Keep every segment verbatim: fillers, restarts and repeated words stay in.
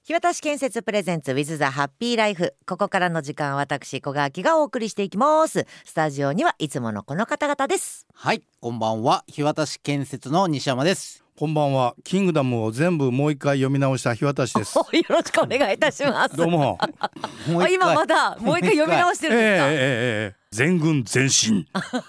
日渡建設プレゼンツ with the happy life。 ここからの時間は私小川明がお送りしていきます。スタジオにはいつものこの方々です。 はい、こんばんは。日渡建設の西山です。 こんばんは。キングダムを全部もう一回読み直した日渡です。 よろしくお願いいたします。 どうも。 もう一回今まだもう一回読み直してるんですか？ えーえーえー全軍前進。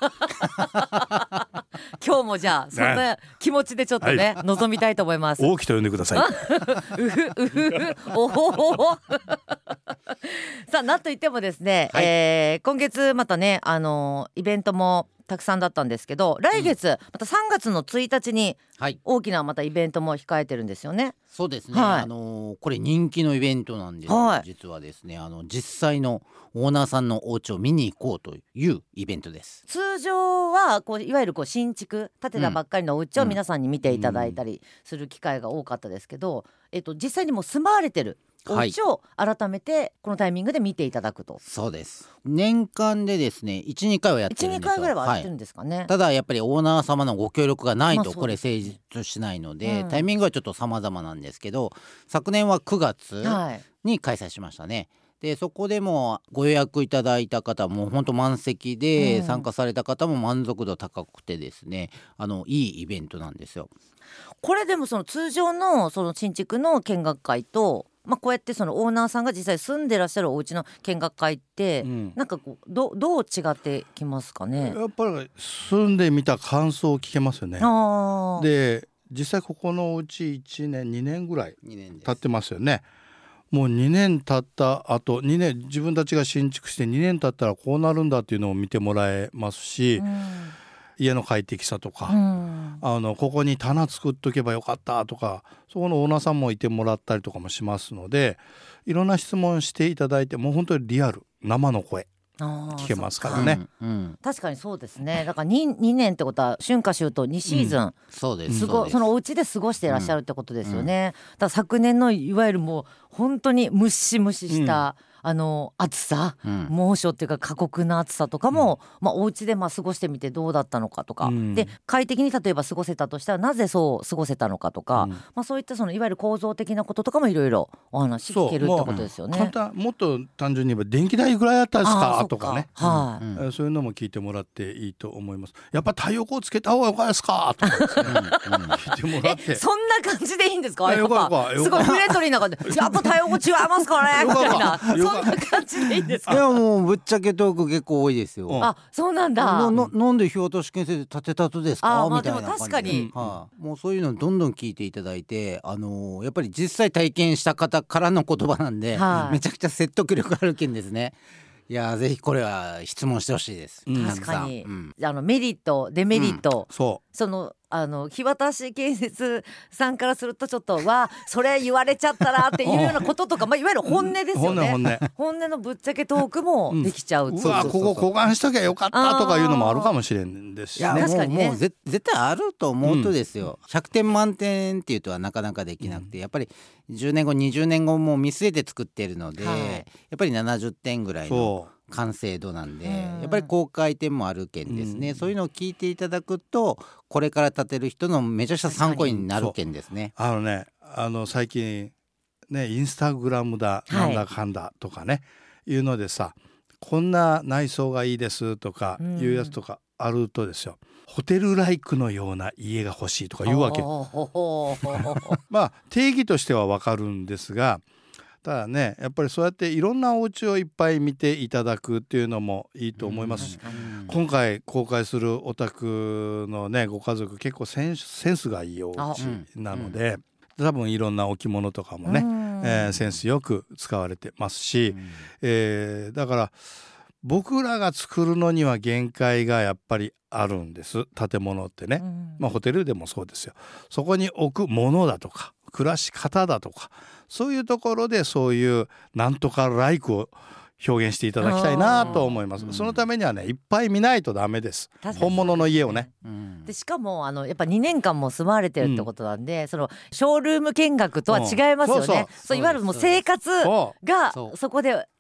今日もじゃあそんな気持ちでちょっとね、はい、臨みたいと思います。 大きと呼んでください。 うふうふおほほほさあ、なんといってもですね、はい、えー、今月またね、あのー、イベントもたくさんだったんですけど、来月またさんがつのついたちに大きなまたイベントも控えてるんですよね。 そうですね、はい、あのー、これ人気のイベントなんです、はい、実はですね、あの実際のオーナーさんのお家を見に行こうというイベントです。 通常はこういわゆるこう新築建てたばっかりのお家を皆さんに見ていただいたりする機会が多かったですけど、えっと、実際にもう住まわれてるお家を改めてこのタイミングで見ていただくと、はい、 そうです。年間でですね いち,に 回はやってるんですよ。 いち,に 回ぐらいはやってるんですかね、 はい、ただやっぱりオーナー様のご協力がないとこれ成立しないので、まあ、でタイミングはちょっと様々なんですけど、昨年はくがつに開催しましたね、はい。でそこでもご予約いただいた方も本当満席で、うん、参加された方も満足度高くてですね、あのいいイベントなんですよ。 これでもその通常のその新築の見学会と、まあ、こうやってそのオーナーさんが実際住んでらっしゃるお家の見学会って、うん、なんかこう ど, どう違ってきますかね。 やっぱり住んでみた感想を聞けますよね。あで実際ここのお家いちねんにねんぐらい経ってますよね。もうにねん経った後にねん自分たちが新築してにねん経ったらこうなるんだっていうのを見てもらえますし、うん、家の快適さとか、うん、あのここに棚作っとけばよかったとか、そこのオーナーさんもいてもらったりとかもしますので、いろんな質問していただいて、もう本当にリアル生の声聞けますからね、 うんうん、確かにそうですね。だから 2, にねんってことは春夏秋冬にシーズン、うん、 そうですすごそのお家で過ごしていらっしゃるってことですよね、うん、だから昨年のいわゆるもう本当にムシムシした、うん、あの暑さ、うん、猛暑っていうか過酷な暑さとかも、うん、まあ、お家でまあ過ごしてみてどうだったのかとか、うん、で快適に例えば過ごせたとしたらなぜそう過ごせたのかとか、うん、まあ、そういったそのいわゆる構造的なこととかもいろいろお話聞けるってことですよね。 簡単、もっと単純に言えば電気代いくらやったんですかとかね、 はい、 うん、そういうのも聞いてもらっていいと思います。やっぱ太陽光つけた方がよかったですかとかですね、うん、聞いてもらってえそんな感じでいいんですか？やっぱすごいフレンドリーな感じでやっぱ太陽光違いますかねみたいな、そんな感じでいいんですか？ いやもうぶっちゃけトーク結構多いですよ。 あ、そうなんだ。 な, な, なんで日渡建設建てたとですか、 まあ、 みたいな感じで、 でも確かに、 うん、はあ、もうそういうのどんどん聞いていただいて、あのー、やっぱり実際体験した方からの言葉なんで、はあ、めちゃくちゃ説得力あるけんですね。いやぜひこれは質問してほしいです、 うん、確かに、うん、あのメリットデメリット、うん、 そうそのあの日渡建設さんからするとちょっとわそれ言われちゃったらっていうようなこととか、まあ、いわゆる本音ですよね。 本音、本音、 本音のぶっちゃけトークもできちゃう、うん、 うわここ交換しときゃよかったとかいうのもあるかもしれんですし、ね、 いや確かにね、 もうもう絶対あると思うとですよ、うん、ひゃくてん満点っていうとはなかなかできなくて、うん、やっぱりじゅうねんごにじゅうねんごも見据えて作ってるので、はい、やっぱりななじゅってんぐらいの完成度なんで、やっぱり高回転もあるけんですね、うん、そういうのを聞いていただくとこれから建てる人のめちゃくちゃ参考になるけんですね。 あのね、あの最近ねインスタグラムだなんだかんだとかね、はい、いうのでさ、こんな内装がいいですとかいうやつとかあるとですよ、ホテルライクのような家が欲しいとか言うわけまあ定義としてはわかるんですが、ただねやっぱりそうやっていろんなお家をいっぱい見ていただくっていうのもいいと思いますし、今回公開するお宅のねご家族結構センセンスがいいお家なので、多分いろんな置物とかもね、えー、センスよく使われてますし、えー、だから僕らが作るのには限界がやっぱりあるんです。建物ってね、まあ、ホテルでもそうですよ。そこに置くものだとか暮らし方だとか、そういうところでそういうなんとかライクを表現していただきたいなと思います。そのためにはねいっぱい見ないとダメです。本物の家をね、 うん、でしかもあのやっぱにねんかんも住まわれてるってことなんで、うん、そのショールーム見学とは違いますよね。そういわゆるもう生活がそこで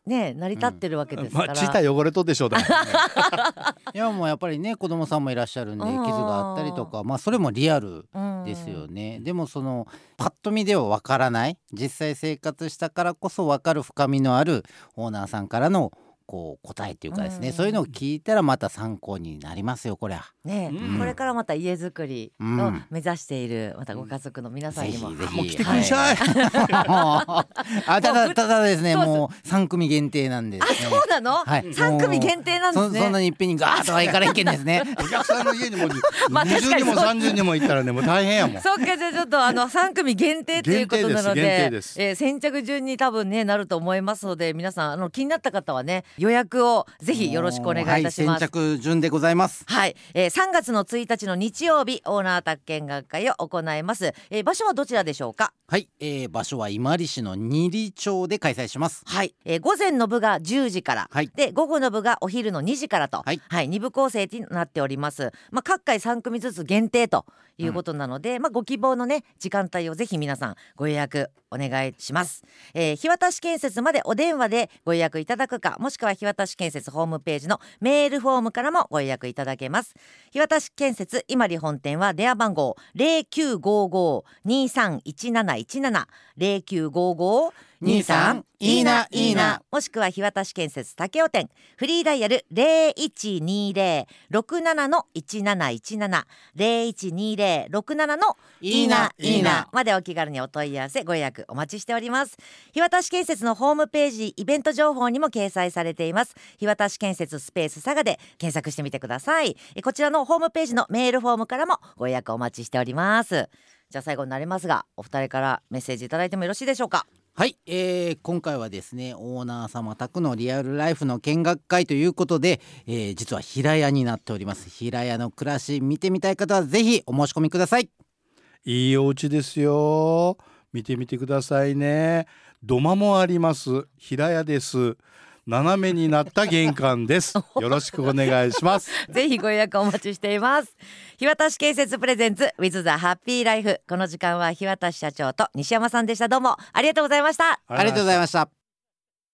ね成り立ってるわけですから、 まあチーター汚れとでしょうだ、ね、 いやもうやっぱりね子供さんもいらっしゃるんで傷があったりとか、まあそれもリアルですよね。でもそのパッと見ではわからない実際生活したからこそわかる深みのあるオーナーさんからのこう答えっていうかですね、うん、そういうのを聞いたらまた参考になりますよこりゃ、ねうん、これからまた家づくりを目指しているまたご家族の皆さんにも、 うん、ぜひぜひもう来てください、 はい、あただただですねもうさん組限定なんです、ね、 あそうなの、はい、さん組限定なんですね。 そ, そんなにいっぺんにガーッとはいからいけんですねお客さんの家にもにじゅうにもさんじゅうにも行ったらねもう大変やもんそっかじゃあちょっとあのさん組限定ということなの で, で、えー、先着順に多分ねなると思いますので皆さんあの気になった方はね予約をぜひよろしくお願いいたします。 はい、先着順でございます。 はい、えー、さんがつのついたちの日曜日オーナー宅見学会を行います、えー、場所はどちらでしょうか。 はい、えー、場所は伊万里市の二里町で開催します。 はい、えー、午前の部がじゅうじから、はい、で午後の部がお昼のにじからと、はいはい、に部構成になっております。まあ、各回さん組ずつ限定ということなので、うんまあ、ご希望のね時間帯をぜひ皆さんご予約お願いします、えー、日渡建設までお電話でご予約いただくかもしくは日渡建設ホームページのメールフォームからもご予約いただけます。日渡建設伊万里本店は電話番号 ゼロきゅうごご にさんいちなないちなな ゼロきゅうごご にさんいいないいなもしくは日渡建設武雄店フリーダイヤル ゼロいちにゼロ ろくなな いちなないちなな ゼロいちにゼロ ろくなな いいないいなまでお気軽にお問い合わせご予約お待ちしております。日渡建設のホームページイベント情報にも掲載されています。日渡建設スペース佐賀で検索してみてください。こちらのホームページのメールフォームからもご予約お待ちしております。じゃあ最後になりますがお二人からメッセージいただいてもよろしいでしょうか。 はい、えー、今回はですねオーナー様宅のリアルライフの見学会ということで、えー、実は平屋になっております。平屋の暮らし見てみたい方はぜひお申し込みください。 いいお家ですよ、見てみてくださいね。土間もあります。平屋です。斜めになった玄関ですよろしくお願いしますぜひご予約お待ちしています。日渡建設プレゼンツ With the Happy Life、 この時間は日渡社長と西山さんでした。どうもありがとうございました。 ありがとうございました。